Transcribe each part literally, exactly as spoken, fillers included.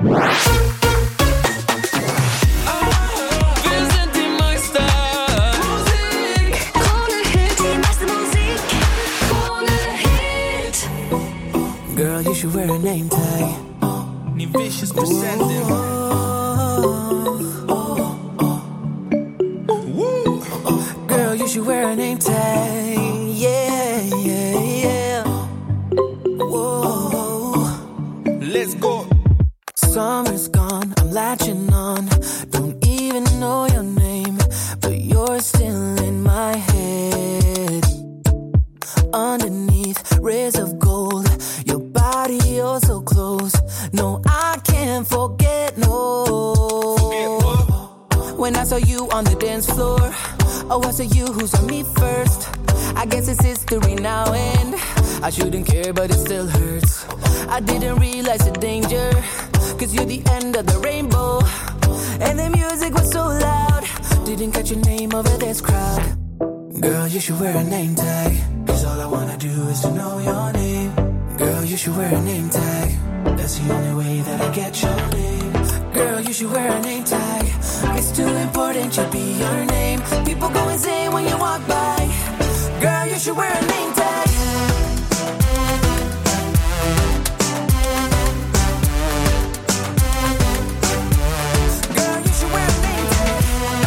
Girl, you should wear a name tag. Ni vicious presenting. Girl, you should wear a name tag. Yeah, yeah, yeah. Whoa. Let's go. Summer's gone, I'm latching on. Don't even know your name, but you're still in my head. Underneath rays of gold, your body oh so close. No, I can't forget, no. When I saw you on the dance floor, oh, I saw you who saw me first. I guess it's history now and I shouldn't care, but it still hurts. I didn't realize the danger, cause you're the end of the rainbow. And the music was so loud, didn't catch your name over this crowd. Girl, you should wear a name tag, cause all I wanna do is to know your name. Girl, you should wear a name tag, that's the only way that I get your name. Girl, you should wear a name tag, it's too important to be your name. People go insane when you walk by. Girl, you should wear a name tag. Girl, you should wear a name tag.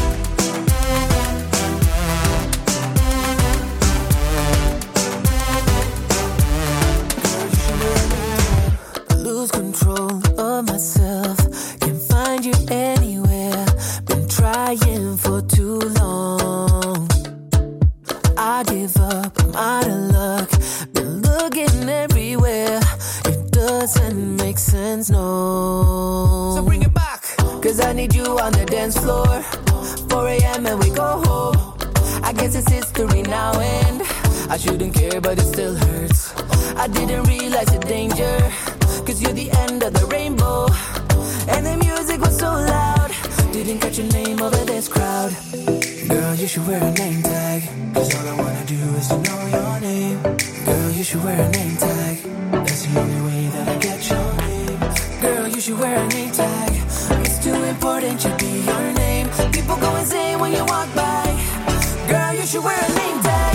Girl, you should wear a name tag. I lose control of myself, can't find you anywhere. Been trying for too long. I give up, I'm out of luck. Been looking everywhere, it doesn't make sense, no. So bring it back, cause I need you on the dance floor. four a.m. and we go home. I guess it's history now and I shouldn't care, but it still hurts. I didn't realize the danger, cause you're the end of the rainbow. And the music was so loud, didn't catch your name over this crowd. Girl, you should wear a name tag, cause all I wanna do is to know your name. Girl, you should wear a name tag, that's the only way that I get your name. Girl, you should wear a name tag, it's too important to be your name. People go insane when you walk by. Girl, you should wear a name tag.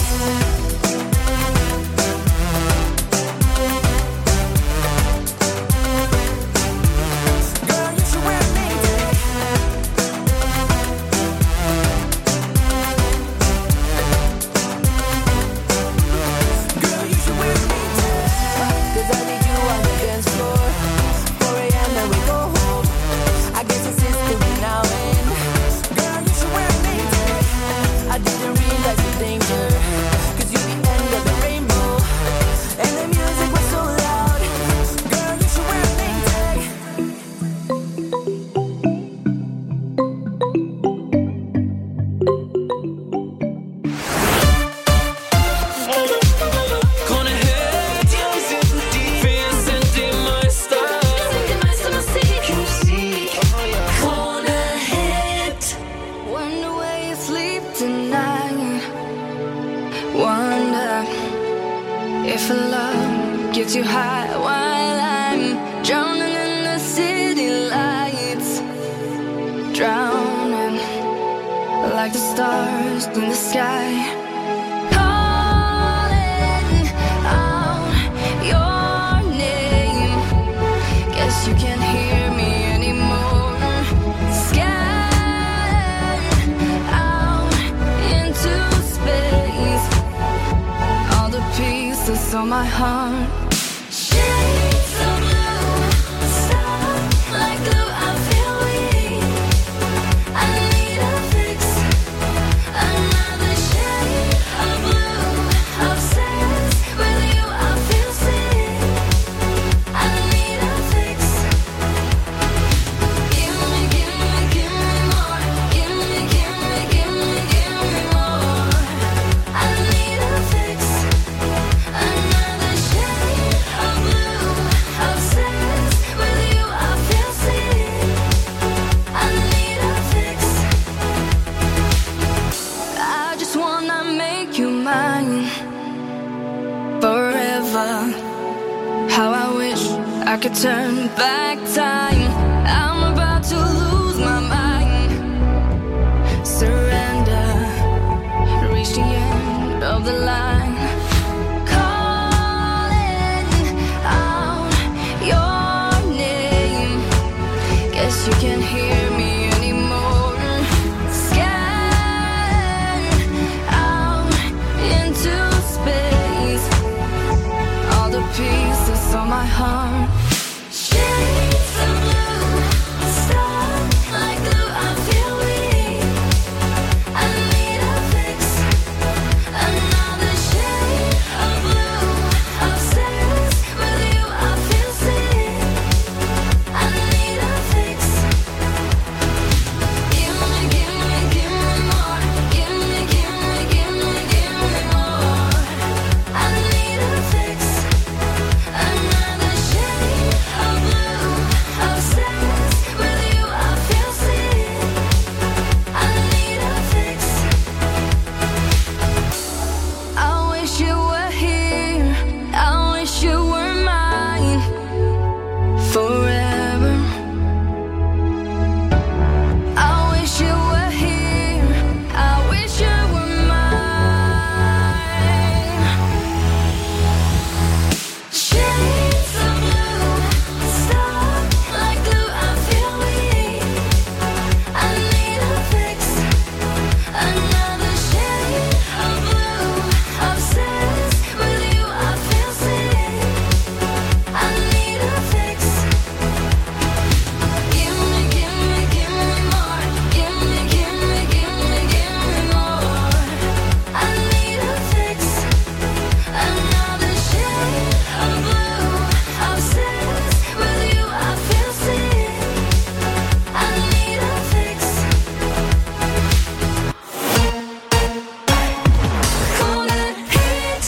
If love gets you high while I'm drowning in the city lights, drowning like the stars in the sky, calling out your name. Guess you can't hear me anymore. Scan out into space, all the pieces on my heart. Shades of blue, stuck like glue. I feel weak, I need a fix. Another shade of blue, obsessed with you. I feel sick, I need a fix. Give me, give me, give me more. Give me, give me, give me, give me more. I need a fix. Another shade of blue, obsessed with you. I feel sick, I need a fix. I just wanna make you mine forever. How I wish I could turn back time. you can't hear me anymore. Scared out into space, all the pieces of my heart. Shades of blue, stuck like glue. I feel weak. I need a fix. Another shade of blue. Obsessed with you. I feel sick. I need a fix. Give me, give me, give me more. Give me, give me, give me, give me more. I need a fix. Another shade of blue. Obsessed with you. I feel sick. I need a fix. I wish you were here. I wish you were mine forever. I wish you were here. I wish you were mine. Shades of blue, stuck like glue. I feel weak. I need a fix. Another shade of blue. Obsessed with you. I feel sick. I need a fix. Give me, give me, give me more. Give me, give me, give me, give me more. I need a fix. Another shade of blue. Obsessed with you. I feel sick. I need a fix. Call it hate.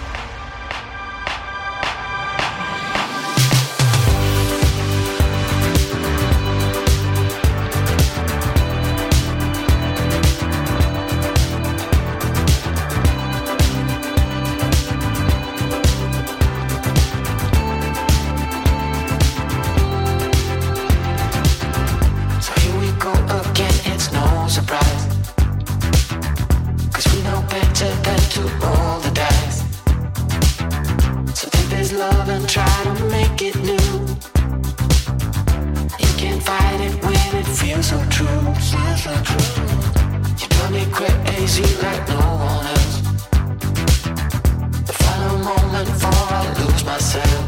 So here we go again, it's no surprise. Cause we know better than to roll the dice. So take this love and try to make it new. You can't fight it when it feels so true. Feels so true. You drive me crazy like no one else. The final moment before I lose myself.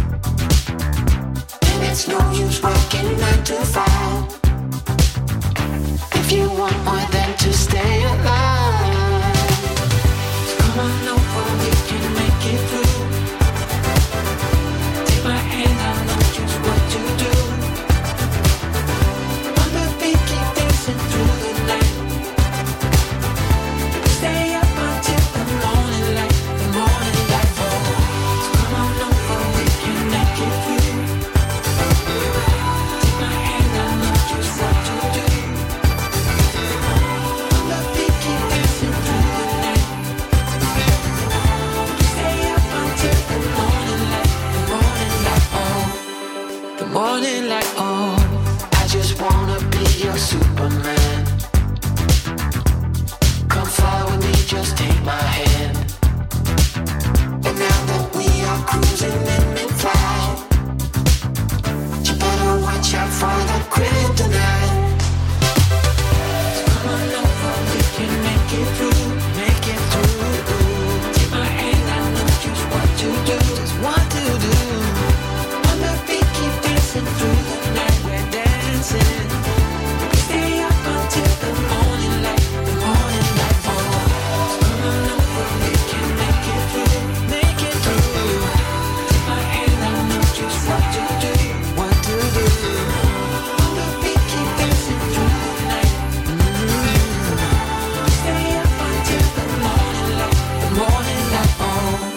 And it's no use working nine to five. If you want more than to stay alive, so come on over, we can make it through. Take my hand, I know just what to do. On the beat, keep dancing through the night. Stay up until the morning light, the morning light. Oh, so come on over, we can make it through. Take my hand, I know just what to do. On the beat, keep dancing through the night. Stay up until the morning light, the morning light. Oh, the morning light. Oh, I just wanna be your Superman. Come fly with me, just take my hand. And now that we are cruising in mid-flight, you better watch out for the kryptonite. So come on over, we can make it through, make it through. Take my hand, I know just what to do, just what to do. On the beat, keep dancing through the night, we're dancing. Stay up until the morning light, the morning light. Oh, so come on over, we can make it through, make it through. Take my hand, I know just what to do, what to do. On the beat, keep dancing through the night. Mm. Stay up until the morning light, the morning light. Oh.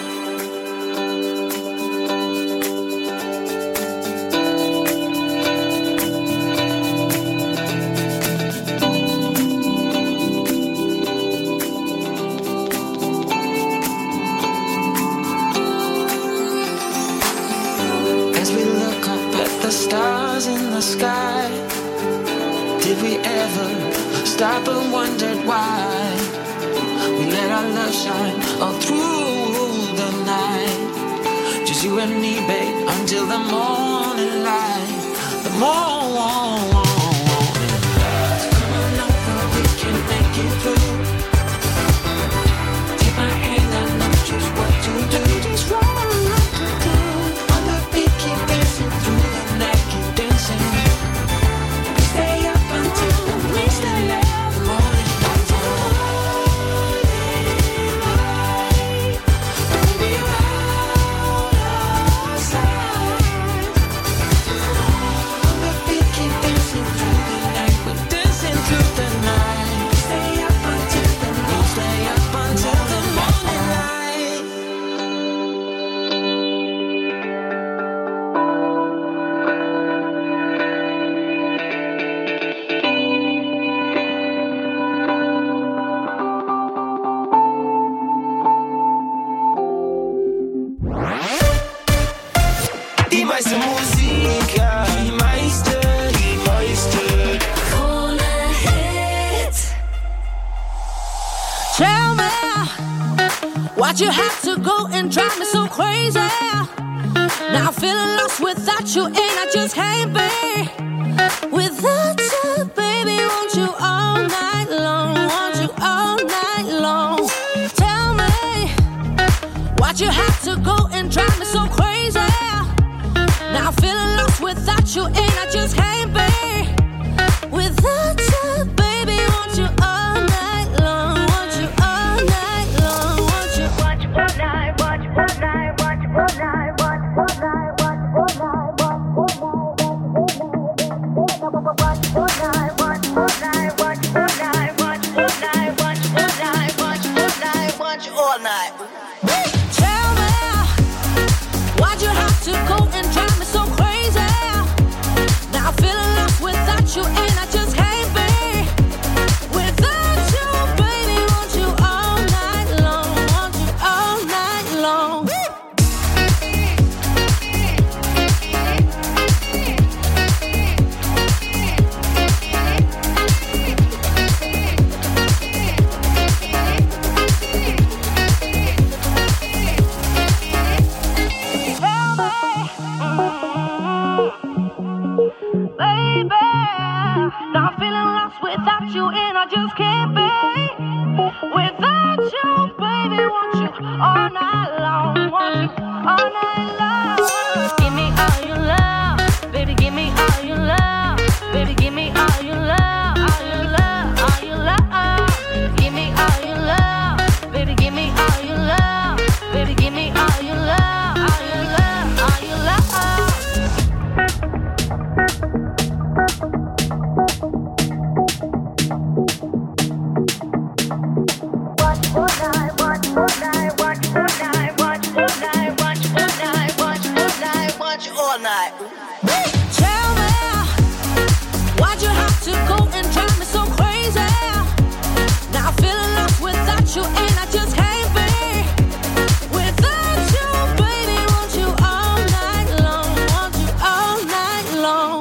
As we look up at the stars in the sky, did we ever stop and wondered why we let our love shine all through the night? Just you and me, babe, until the morning light, the morning. Why'd you have to go and drive me so crazy? Now I'm feeling lost without you, and I just can't be without you, baby. Want you all night long, want you all night long. Tell me, why'd you have to go and drive me so crazy? Now I'm feeling lost without you, and I just can't be without you, baby. Want you all night long, want you all night long, want you. Watch all night, watch all night, watch all night, watch all night, watch all night, watch all night, watch all night, watch all night, watch all night, watch all night, watch all night, watch all night. Tell me, why'd you have to go and drive me so crazy? Now I'm feeling lost without you, and I just can't be without you, baby. Want you all night long, want you all night long. Baby, now I'm feeling lost without you, and I just can't be without you, baby. Want you all night long, want you all night long. Give me all your love, baby. Give me all your love, baby. Give me all your love, all your love, all your love. Give me all your love, baby. Give me all your love, baby. Give me all your love, all your love, all your love. Watch all night, watch all night, watch all night, watch all night, watch all night, watch all night, watch all night. Tell me, why'd you have to go and drive me so crazy? Now I'm feeling lost without you, and I just can't be without you, baby. Want you all night long, want you all night long.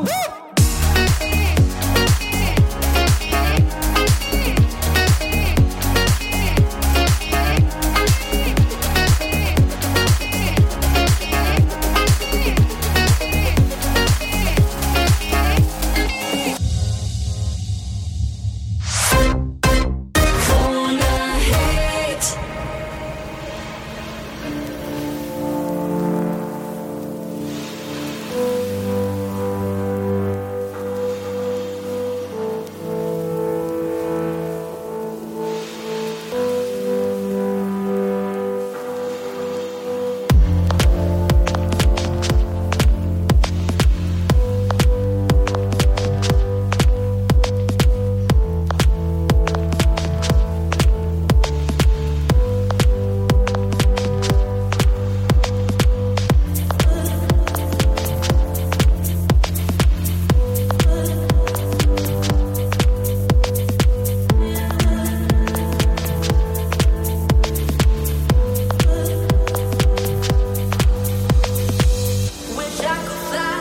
Wish I could fly.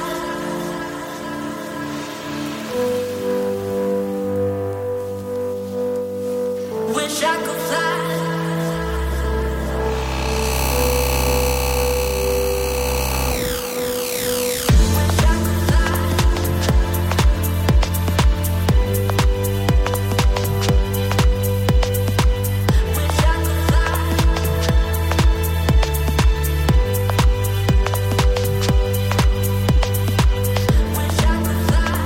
Wish I could fly. Wish I could fly. Wish I could fly. Wish I could fly.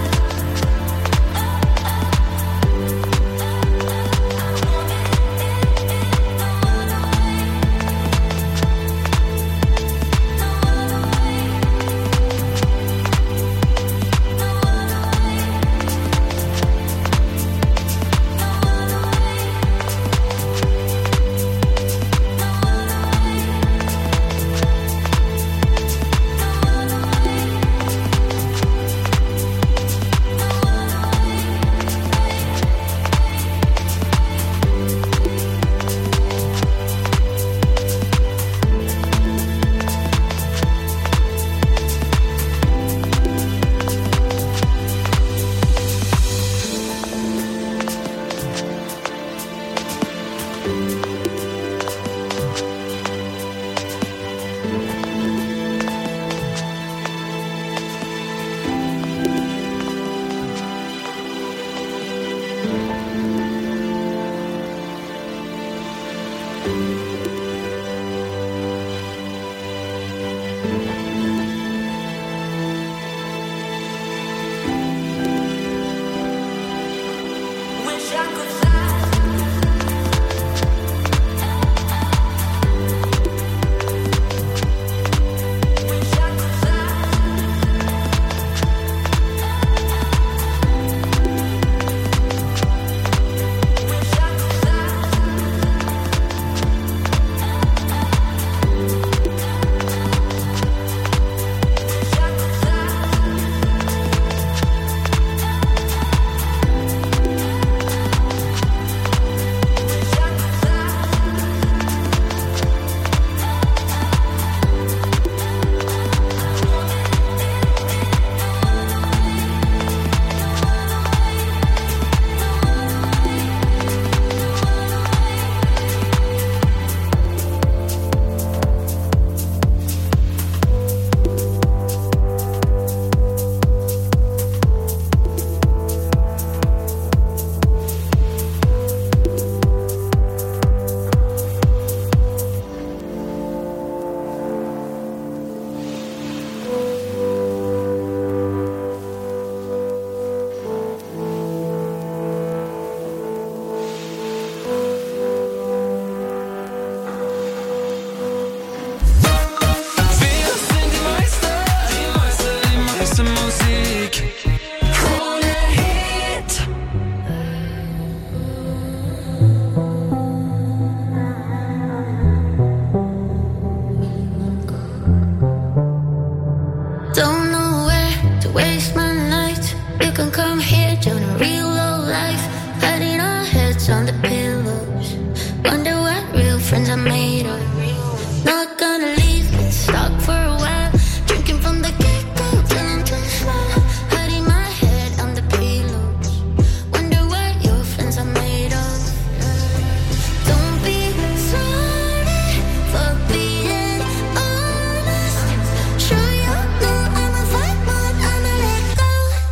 can come here, join a real low life, hiding our heads on the pillows. Wonder what real friends are made of. Not gonna leave, let's talk for a while. Drinking from the get-go, telling to smile. Hiding my head on the pillows. Wonder what your friends are made of. Don't be sorry for being honest. Sure you know I'ma fight, but I'ma let go.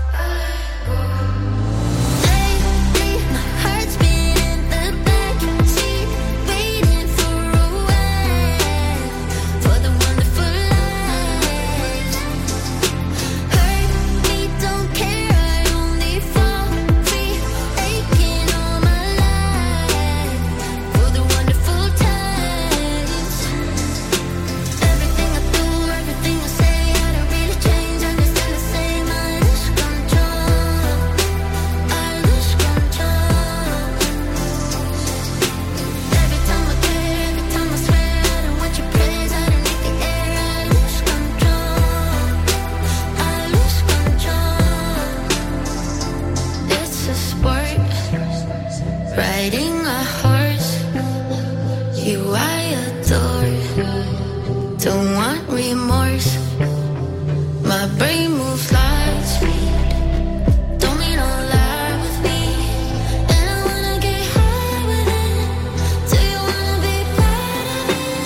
Lately, my heart's been in the backseat, waiting for a while, for the wonderful life. Hurt me, don't care, I only fall free, aching all my life, for the wonderful times. Everything I do, everything I say, I don't really change, I'm just still the same. I lose control, I lose control. Every time I care, every time I swear, I don't want your praise, I don't need the air. I lose control, I lose control. It's a sport, riding a horse. You I adore, don't want remorse. My brain moves light speed, don't mean a lie with me. And I wanna get high with it. Do you wanna be part of it?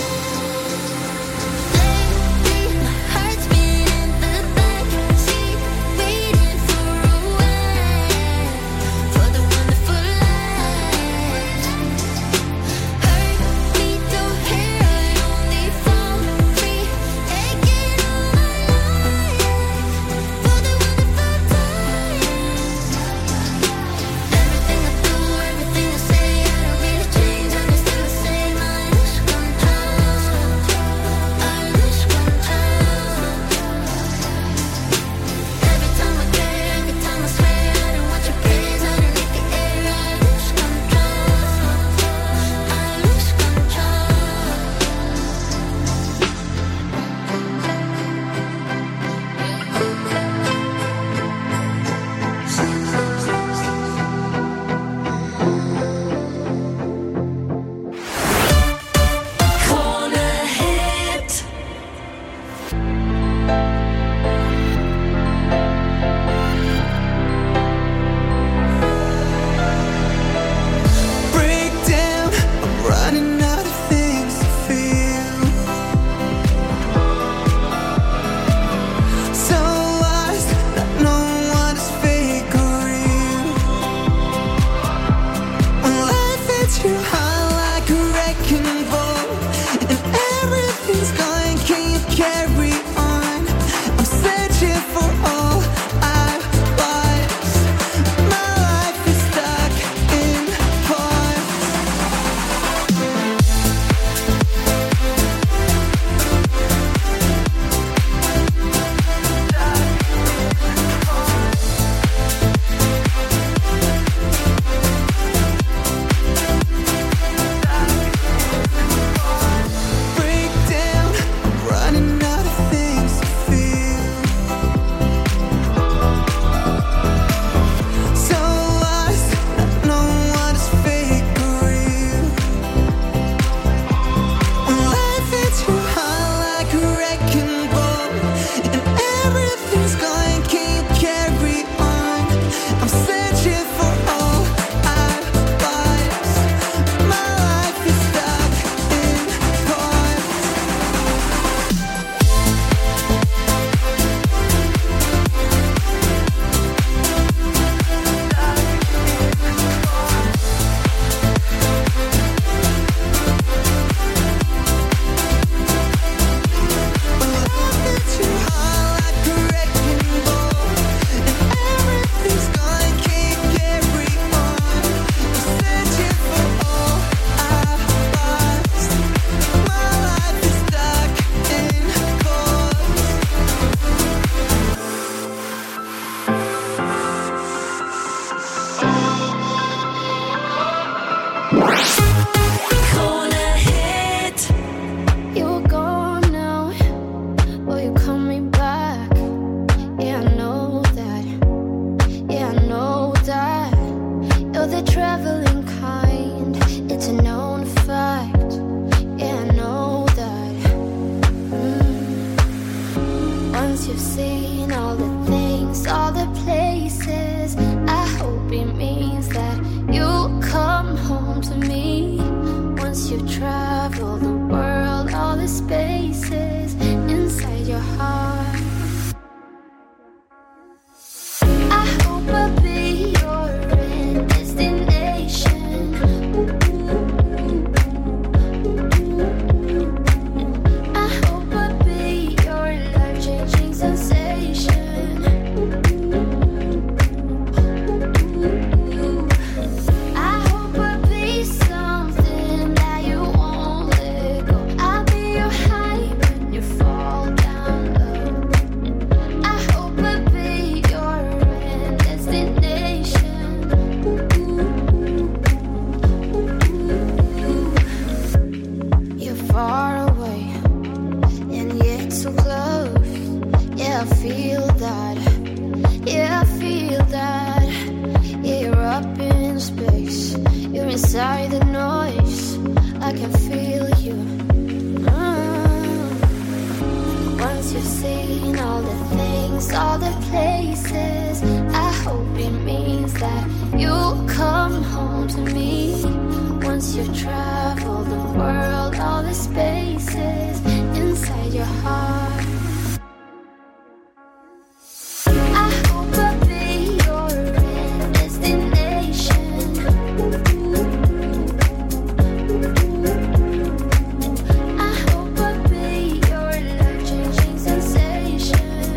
Lately, my heart's been in the backseat, waiting for a while, for the wonderful life. the traveling kind. It's a known fact. Yeah, I know that. Mm. Once you've seen all the things, all the places, I hope it means that you'll come home to me. Once you've traveled the world, all the spaces inside your heart. I hope I'll be your end destination. I hope I'll be your life-changing sensation. I hope I'll be something that you won't let go. I'll be your high when you fall down low. I hope I'll be your end destination. You're far away and yet so close. Yeah, I feel that. Yeah, I feel that. Yeah, you're up in space. You're inside the noise. I can feel you. Mm. Once you've seen all the things, all the places, I hope it means that you'll come home to me. Once you've traveled the world, all the spaces inside your heart. I hope I'll be your end destination. I hope I'll be your life-changing sensation.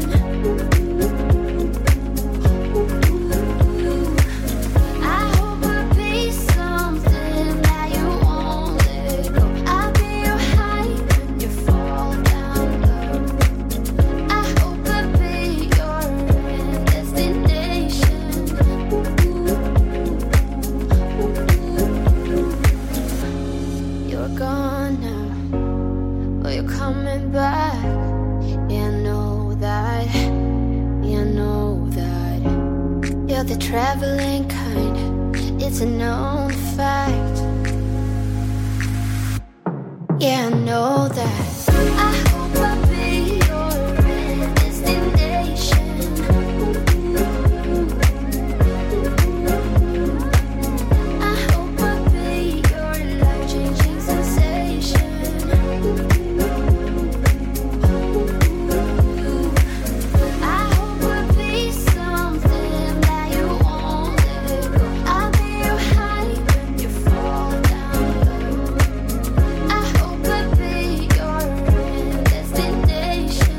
I hope I'll be something that you won't let go. I'll be your high when you fall down low. I hope I'll be your end destination. You're gone now, but you're coming back. Yeah, I know that. Yeah, I know that. You're the traveling kind. It's a known fact. Yeah, I know that. I hope I'll be your end destination. I hope I'll be your life-changing sensation. I hope I'll be something that you won't let go. I'll be your high when you fall down low. I hope I'll be your end destination.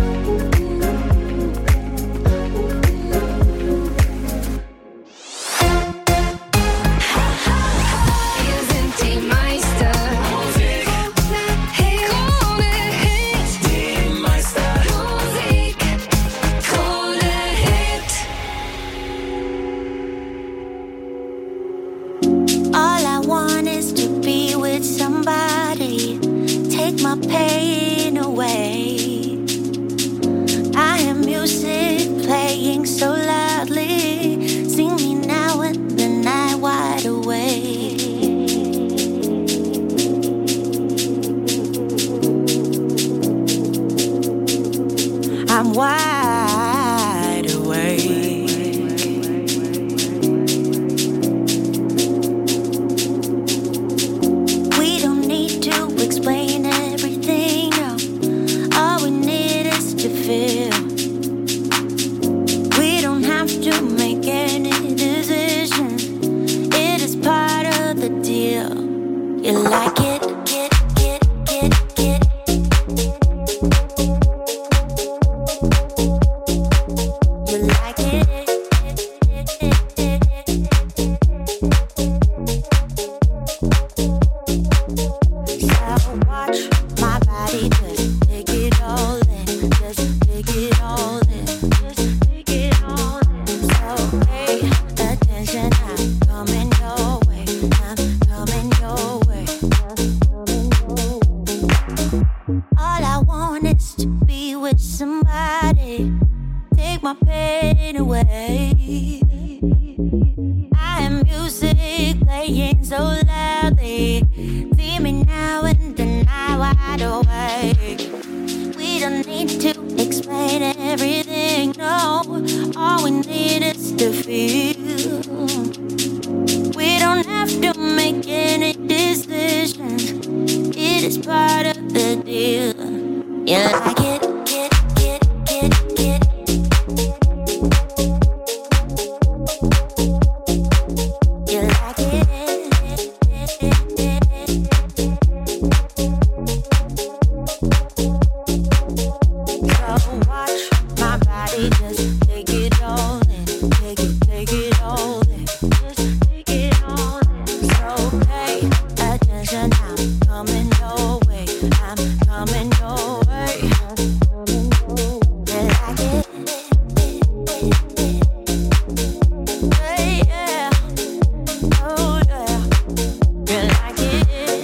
Wir sind die Meister. Musik. Krone Hit. Die Meister. Musik. Krone Hit. All I want is to be with somebody, take my pain away. I hear music playing so loudly, sing me now and the night wide awake. I'm wide awake. We don't need to explain everything, no. All we need is to feel. We don't have to make any decision. It is part of the deal. You like it, get, get, get, get. You like it. So watch my body just take it all in, just take it all in, just take it all in. So pay attention, I'm coming your way, I'm coming your way, all I want is to be with somebody, take my pain away. I have music playing so loudly. Feel me now and then I wide awake. We don't need to explain everything, no. All we need is to feel. We don't have to make any decisions. It is part of the deal. You like it, get, get, get, get. You like it. So watch my body just take it all in. Take it, take it all in. Just take it all in. So pay attention, I'm coming your way. I'm coming your way. You like it? Hey, yeah. Oh, yeah. You like it?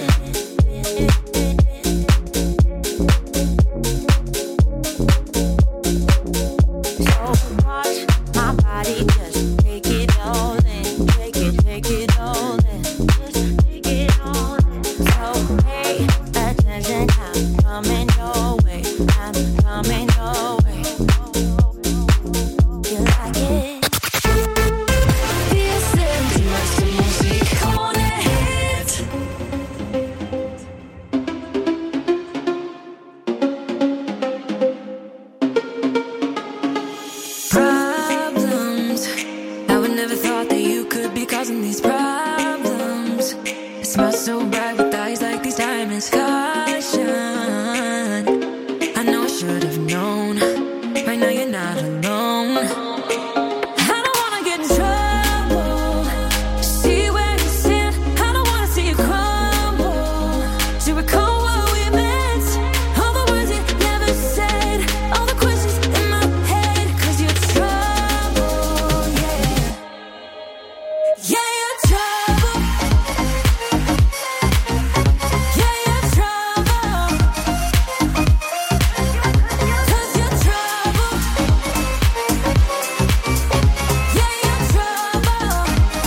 So watch my body just take it all in. Take it, take it all in. Just take it all in. So pay attention, I'm coming your way. I'm coming your way. You like it? Wir sind die meiste Musik ohne Hit. Problems. I would never thought that you could be causing these problems. It smells so bright with eyes like these diamonds. Caution. I know I should have known. Right now you're not alone. I don't wanna get in trouble. See where you stand. I don't wanna see you crumble. To recall what we meant. All the words you never said. All the questions in my head. Cause you're trouble, yeah. Yeah, you're trouble. Yeah, you're trouble. Cause you're trouble. Yeah, you're trouble.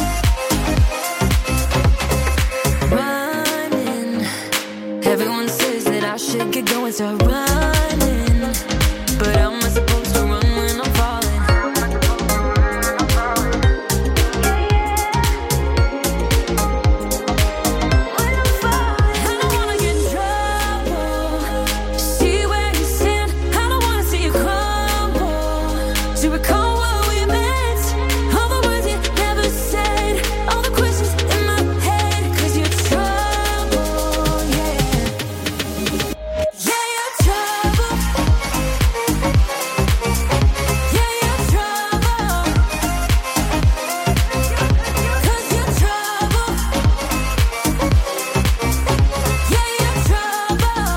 Running. Everyone says that I should get going, start running. But how am I supposed to run when I'm falling? I don't wanna get in trouble. See where you stand. I don't wanna see you crumble. To recall what we meant. All the words you never said. All the questions in my head. Cause you're trouble, yeah. Yeah, you're trouble. Yeah, you're trouble. Cause you're trouble. Yeah, you're trouble.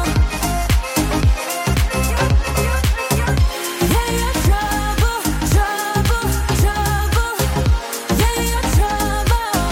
Yeah, you're trouble, trouble, trouble. Yeah, you're trouble.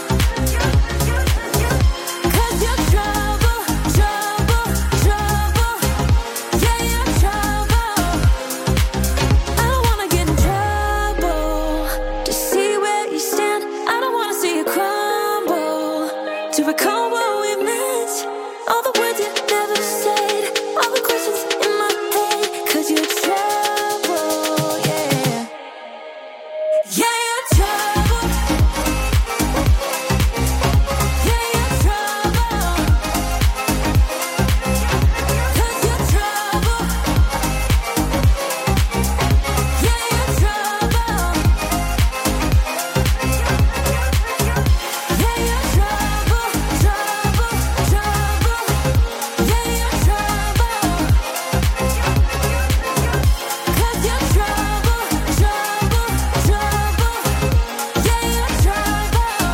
Cause you're trouble, trouble, trouble. Yeah, you're trouble. I don't wanna get in trouble. To see where you stand, I don't wanna see you crumble. To recall what we meant, all the words you never said, all the questions in my head. Cause you're trouble, yeah. Yeah, you're trouble. Yeah, you're trouble. Cause you're trouble. Yeah, you're trouble. Yeah, you're trouble, trouble, trouble. Yeah, you're trouble. Cause you're trouble, trouble, trouble. Yeah, you're trouble.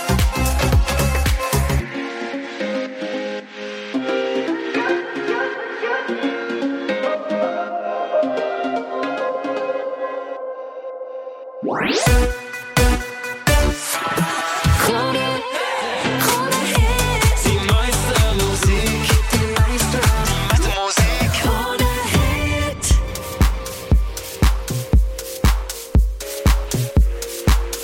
Die meiste Musik. Die meiste Musik ohne Hit.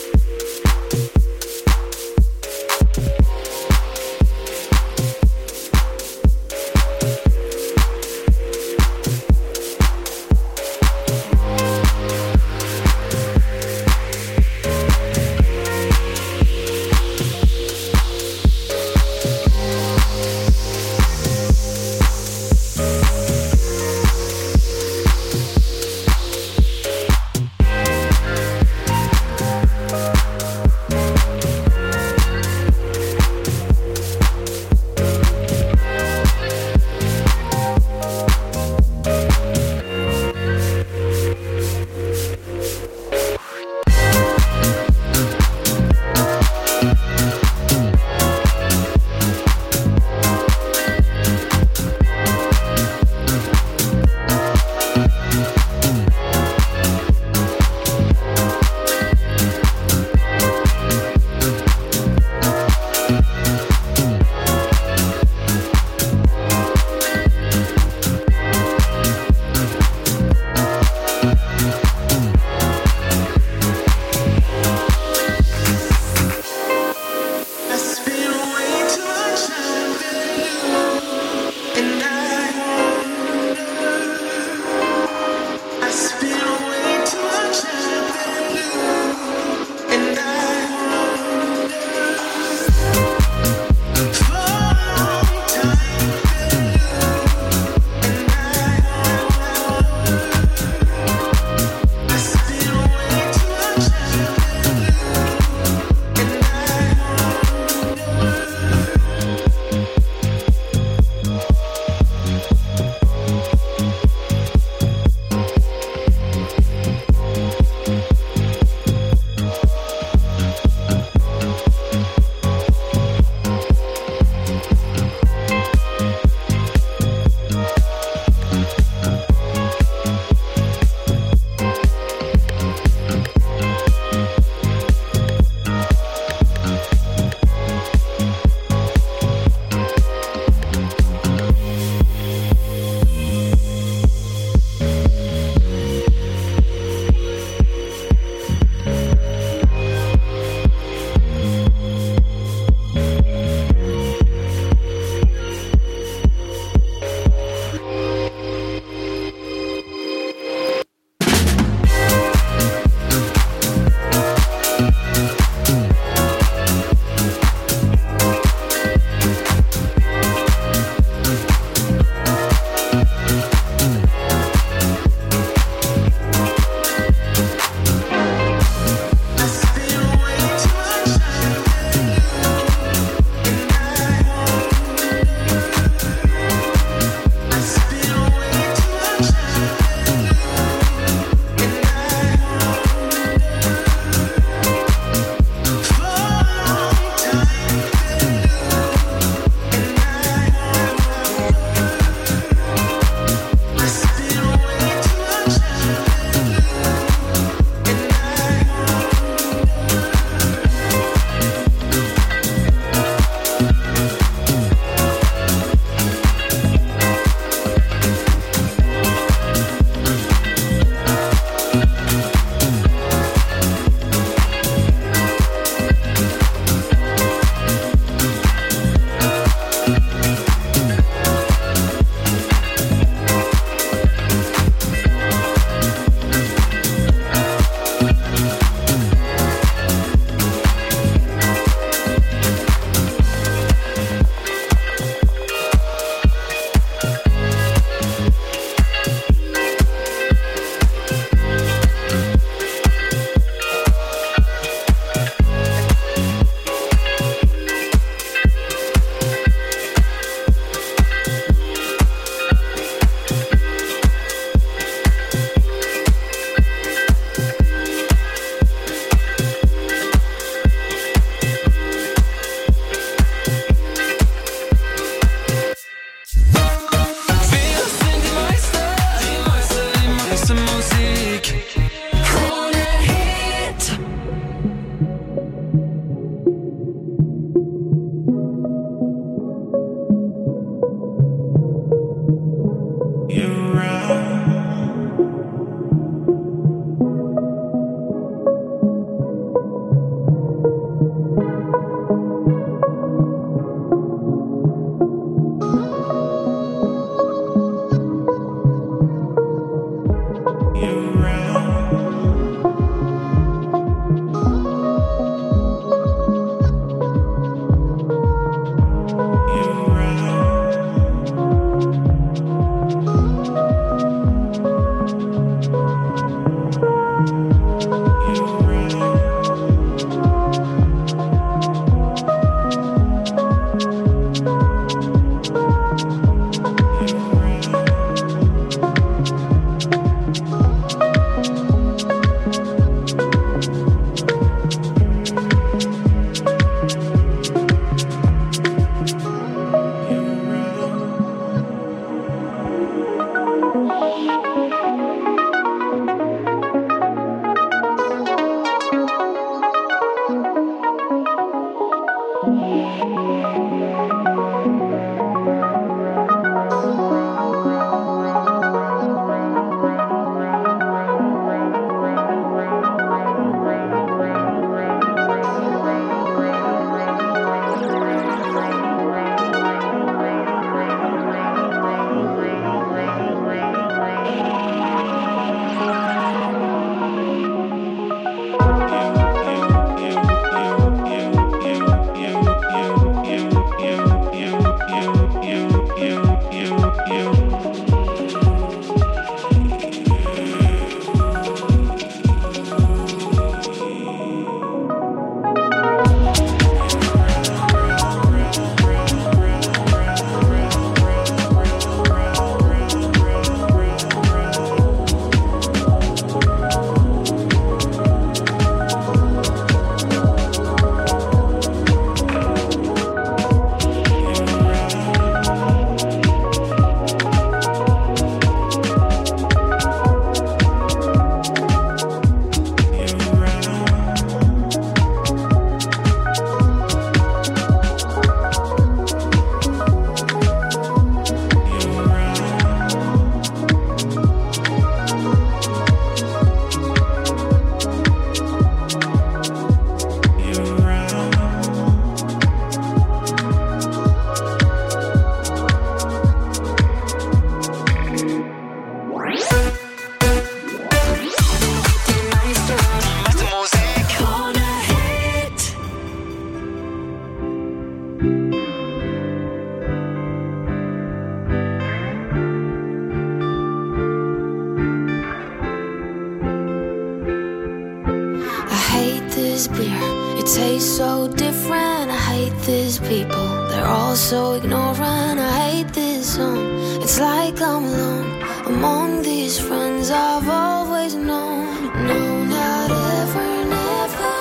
this beer. It tastes so different. I hate these people. They're all so ignorant. I hate this song. It's like I'm alone among these friends I've always known. No, not ever, never,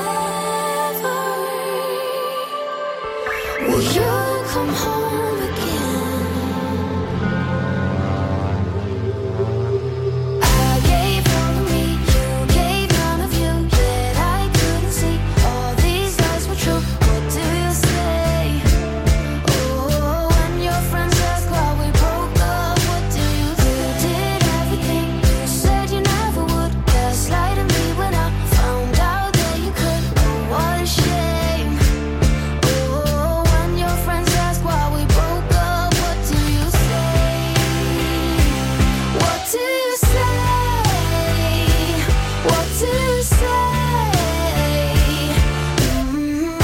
ever. Will you come home again? I gave all of me, you gave none of you. Yet I couldn't see all these lies were true. What do you say? Oh, when your friends ask why we broke up, what do you do? You did everything you said you never would. Gaslighted me when I found out that you could. Oh, what a shame. Oh, when your friends ask why we broke up, what do you say? What do you say? What do you say? Mm.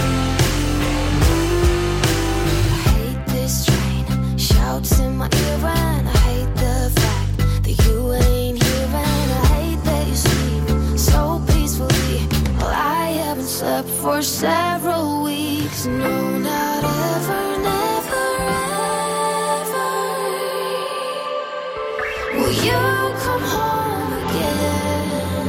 I hate this train, shouts in my ear, and I hate the fact that you ain't here, and I hate that you sleep so peacefully while I haven't slept for several weeks. No, not ever, never, ever. Will you come home again?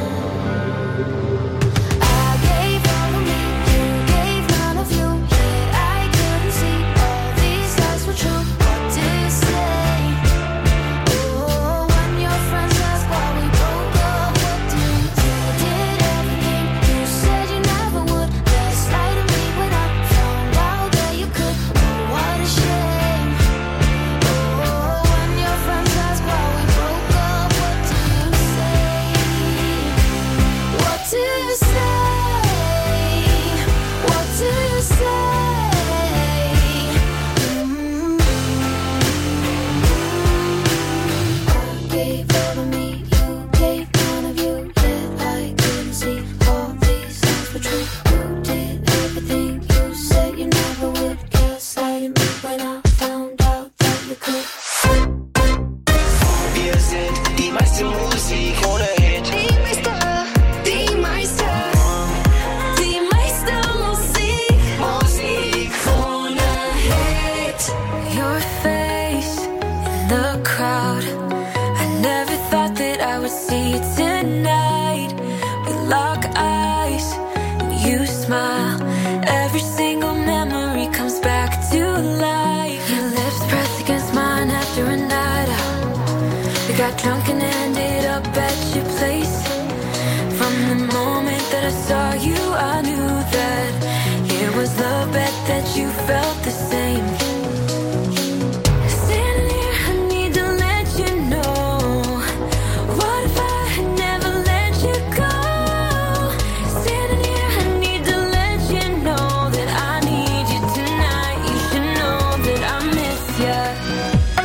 I gave all of me, you gave none of you. Yet I couldn't see all these lies were true. What do you say? Oh, when your friends ask why we broke up, what do you do? You did everything you said you never would. Gaslighted me when I found out that you could. Oh, what a shame. Oh, when your friends ask why we broke up, what do you say? What do you say? What do you say? Mm. I gave all of me, you gave none of you. Yet I couldn't see all these lies were true. You did everything you said you never would. Gaslighted me when I found out that you could. Wir sind die meiste Musik ohne Hit. Die meiste, die meiste, die meiste Musik, Musik ohne Hit. Your face in the crowd. I never thought that I would see you tonight. We lock eyes and you smile. Every single memory comes back to life. Your lips pressed against mine after a night out. We got drunk and ended up at your place. From the moment that I saw you, I knew that it was love, bet that you felt the same. Standing here, I need to let you know. What if I had never let you go? Standing here, I need to let you know that I need you tonight. You should know that I miss you.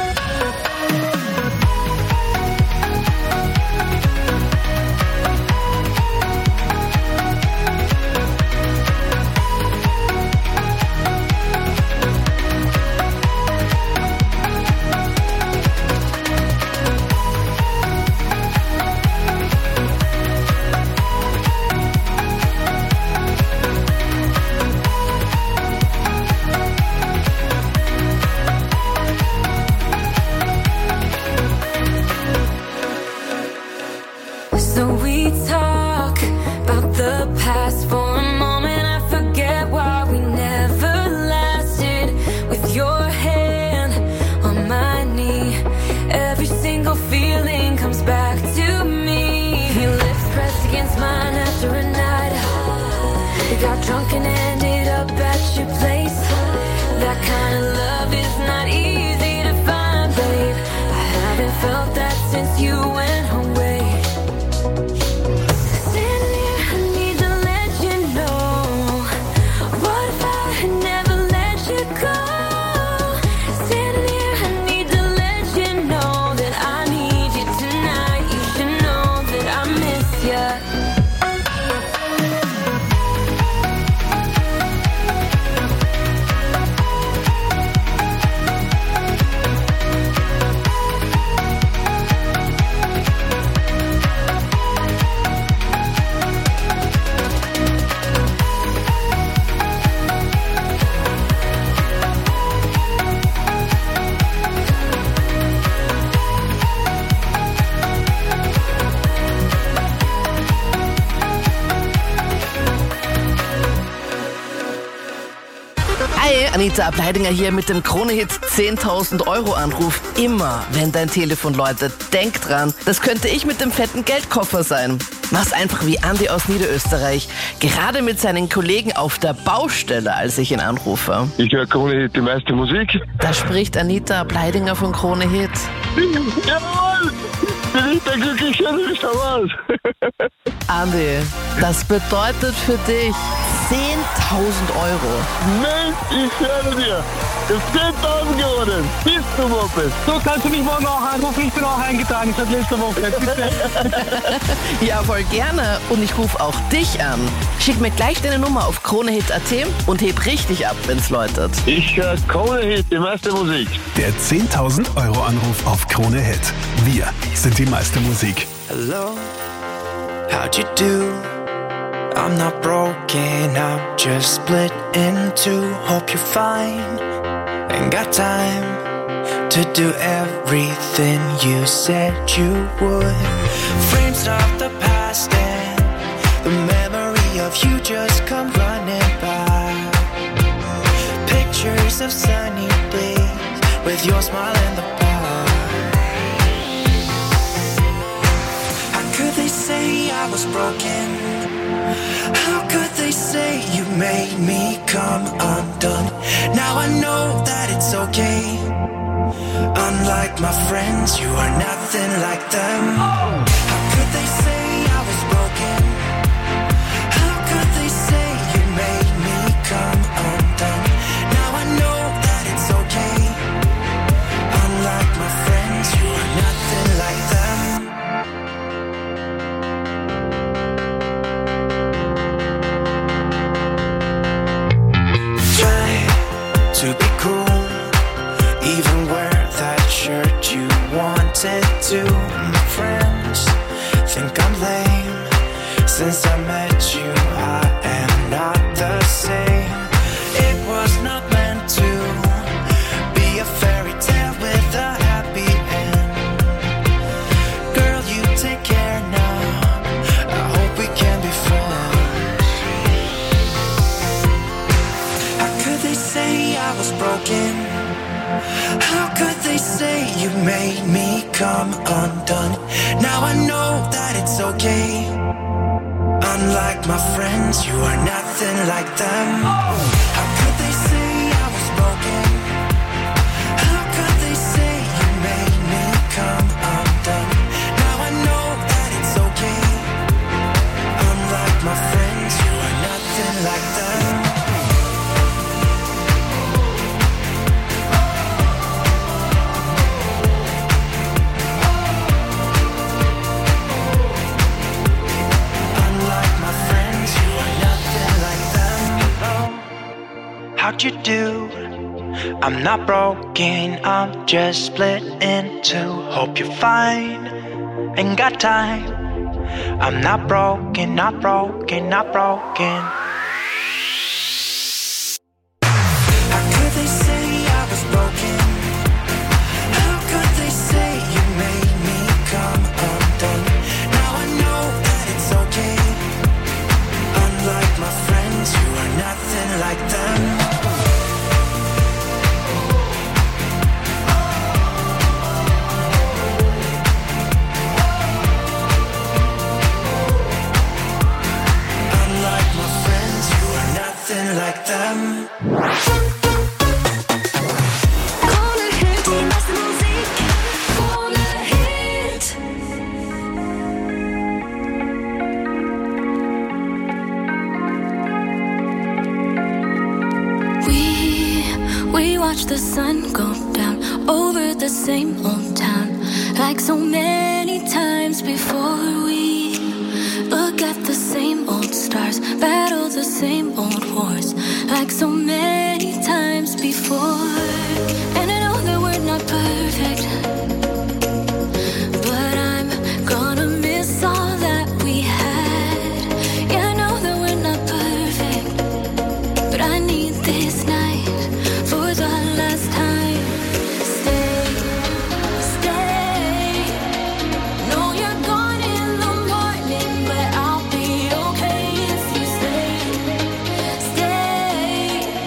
So we talk about the past for a moment. I forget why we never lasted. With your hand on my knee, every single feeling comes back to me. Your lips pressed against mine after a night out. We got drunk and ended up at your place. That kind of love is not easy to find, babe. I haven't felt that since you went away. Standing here, I need to let you know. What if I had never let you go? Standing here, I need to let you know that I need you tonight. You should know that I miss you. Anita Ableidinger hier mit dem Krone-Hit zehntausend Euro Anruf. Immer, wenn dein Telefon läutet, denk dran, das könnte ich mit dem fetten Geldkoffer sein. Mach's einfach wie Andi aus Niederösterreich, gerade mit seinen Kollegen auf der Baustelle, als ich ihn anrufe. Ich höre Krone-Hit, die meiste Musik. Da spricht Anita Ableidinger von Krone-Hit. Jawohl! Bin ich der glückliche Stammhaus. Andi, das bedeutet für dich zehntausend Euro. Mensch, ich höre dir. Das ist zehntausend geworden. Bist du, Moppes? So, kannst du mich morgen auch anrufen? Ich bin auch eingetragen seit letzter Woche. Bitte. Ja, voll gerne. Und ich rufe auch dich an. Schick mir gleich deine Nummer auf kronehit punkt at und heb richtig ab, wenn's läutet. Ich höre Krone-Hit, die meiste Musik. Der zehntausend Euro Anruf auf Krone Hit. Wir sind die meiste Musik. Hello, how'd you do? I'm not broken, I'm just split in two. Hope you're fine, ain't got time to do everything you said you would. Frames of the past and the memory of you just come running by. Pictures of sunny days with your smile in the bar. How could they say I was broken? How could they say you made me come undone? Now I know that it's okay. Unlike my friends, you are nothing like them. How could they say I was broken? How could they say you made me come undone? Now I know that it's okay. Unlike my friends, you are nothing like them. To be cool, even wear that shirt you wanted to. My friends think I'm lame. Since I met you, I am not the same. It was not meant to be a fairy tale with a happy end. Girl, you take care now. I hope we can be friends. How could they say I was broken? How could they say you made me come undone? Now I know that it's okay. Unlike my friends, you are nothing like them. How could they say I was broken? How could they say you made me come undone? Now I know that it's okay. Unlike my friends, you are nothing like them. How'd you do? I'm not broken, I'm just split in two. Hope you're fine, ain't got time. I'm not broken, not broken, not broken. How could they say I was broken? How could they say you made me come undone? Now I know that it's okay. Unlike my friends, you are nothing like them. Like them. Krone Hit, die meiste Musik. Krone Hit. We, we watch the sun go down over the same old town, like so many times before. We look at the same old stars, battle the same old wars, like so many times before. And I know that we're not perfect, but I'm gonna miss all that we had. Yeah, I know that we're not perfect, but I need this night for the last time. Stay, stay. No, you're gone in the morning, but I'll be okay if you stay. Stay.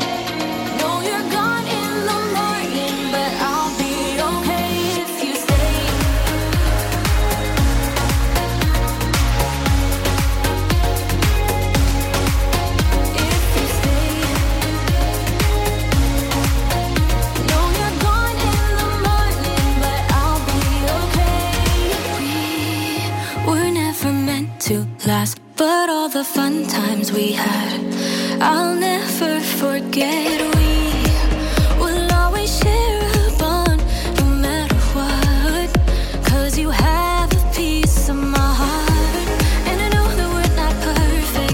times we had, I'll never forget. We will always share a bond, no matter what. 'Cause you have a piece of my heart, and I know that we're not perfect,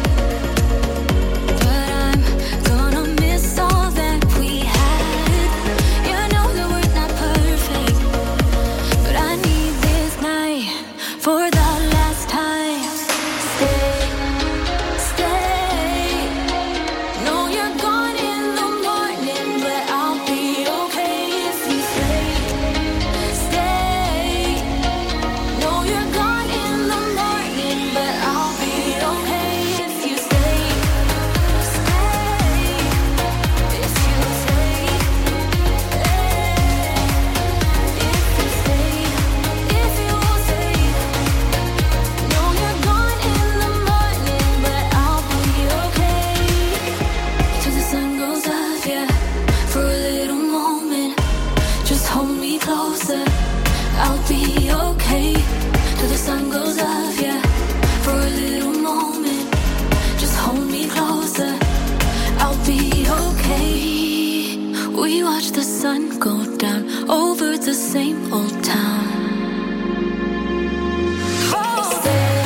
but I'm gonna miss all that we had. Yeah, I know that we're not perfect, but I need this night for the last time. Stay, stay. No, you're gone in the morning, but I'll be okay if you stay, stay. No, you're gone in the morning, but I'll be okay if you stay, stay. If you stay, if you stay, if you stay. No, you're gone in the morning, but I'll be okay till the sun goes up, yeah. For a little moment, just hold me closer. I'll be okay till the sun goes up, yeah. For a little moment, just hold me closer. I'll be okay. We watch the sun go down over the same old town. Stay,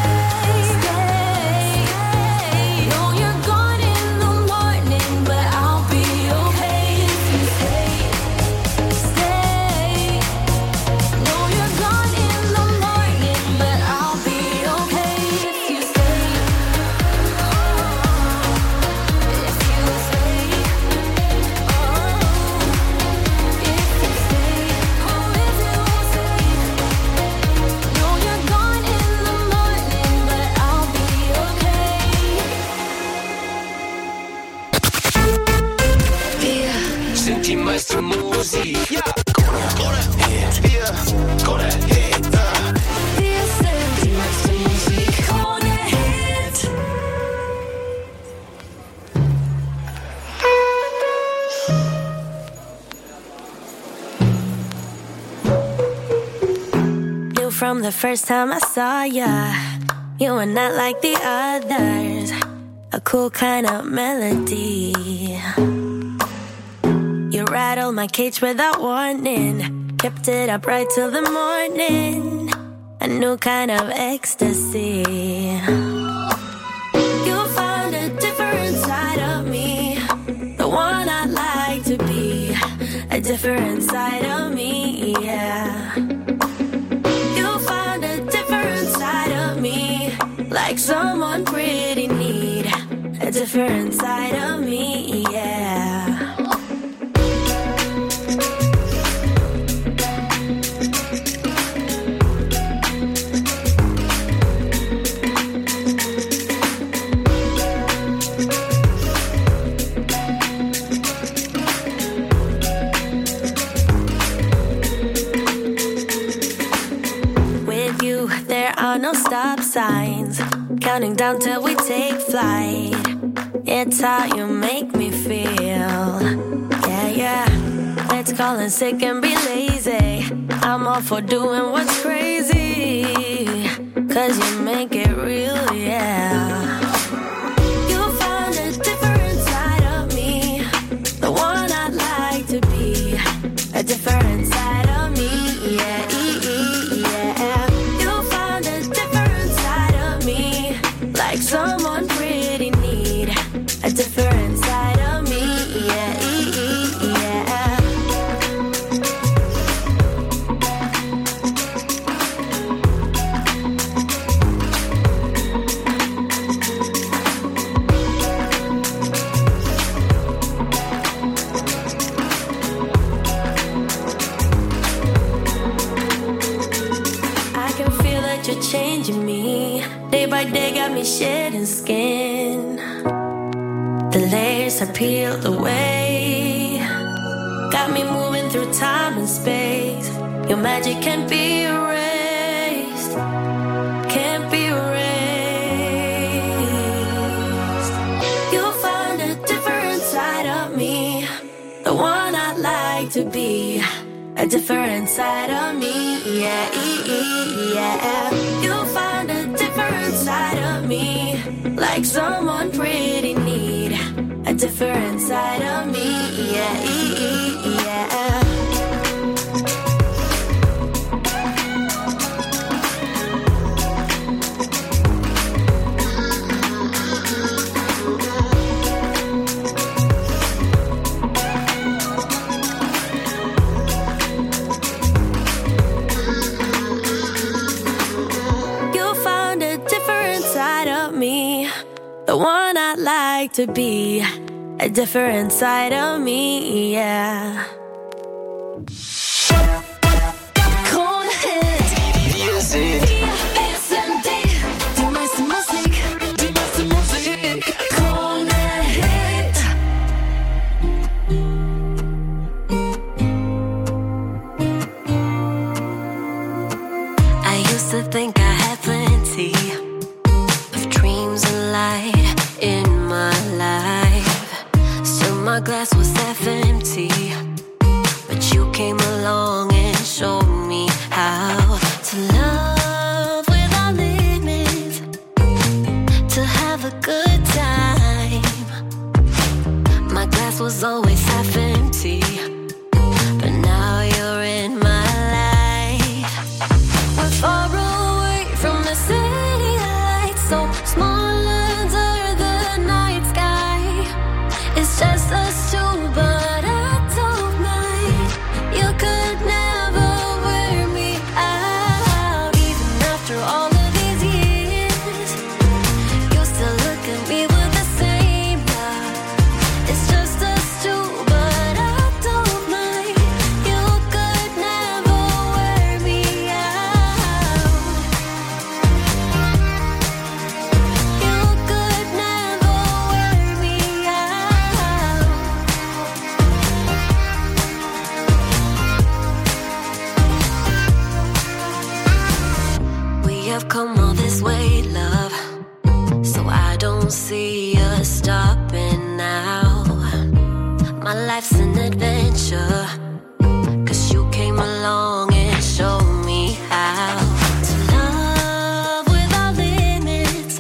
stay. No, you're gone in the morning, but I'll be okay if you stay, stay. No, you're gone in the morning, but I'll be okay if you stay, if you stay, oh, if you stay, oh, if you stay. No, you're gone in the morning, but I'll be okay. Wir sind die Meister Musik. Ja, Krone Hit. Wir, Krone Hit. Wir sind die Meister Musik. Krone Hit. Knew from the first time I saw ya, you were not like the others. A cool kind of melody. You rattled my cage without warning, kept it up right till the morning. A new kind of ecstasy. You found a different side of me, the one I'd like to be. A different side of me, yeah. You found a different side of me, like someone pretty neat. A different side of me, yeah. With you, there are no stop signs, counting down till we take flight. It's how you make me feel. Yeah, yeah. Let's call in sick and be lazy. I'm all for doing what's crazy, 'cause you make it real, yeah. You found a different side of me, the one I'd like to be. A different side of me, yeah, yeah. You found a different side of me, like someone pretty neat. A different side of me, yeah, yeah. I can feel that you're changing me. Day by day got me shedding skin. The layers are peeled away, got me moving through time and space. Your magic can't be erased, can't be erased. You found a different side of me, the one I'd like to be. A different side of me, yeah, yeah. You found a different side of me, like someone pretty neat, a different side of me, yeah, yeah. The one I'd like to be, a different side of me, yeah. Krone Hit. Wir sind Wir sind die, die meiste Musik, die meiste Musik. Krone Hit. I used to think I had plenty of dreams and light in my life, so my glass was half empty, but you came along and showed me how to love without limits, to have a good time. My glass was always half empty, but now you're in my life. We're far away from the city lights, so small just us two, but I don't mind. You could never wear me out. Even after all of these years, you still look at me with the same love. It's just us two, but I don't mind. You could never wear me out. You could never wear me out. We have come all this way, love, so I don't see us stopping now. My life's an adventure, 'cause you came along and showed me how to love without limits,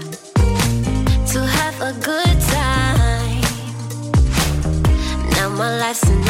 to have a good time. Now my life's an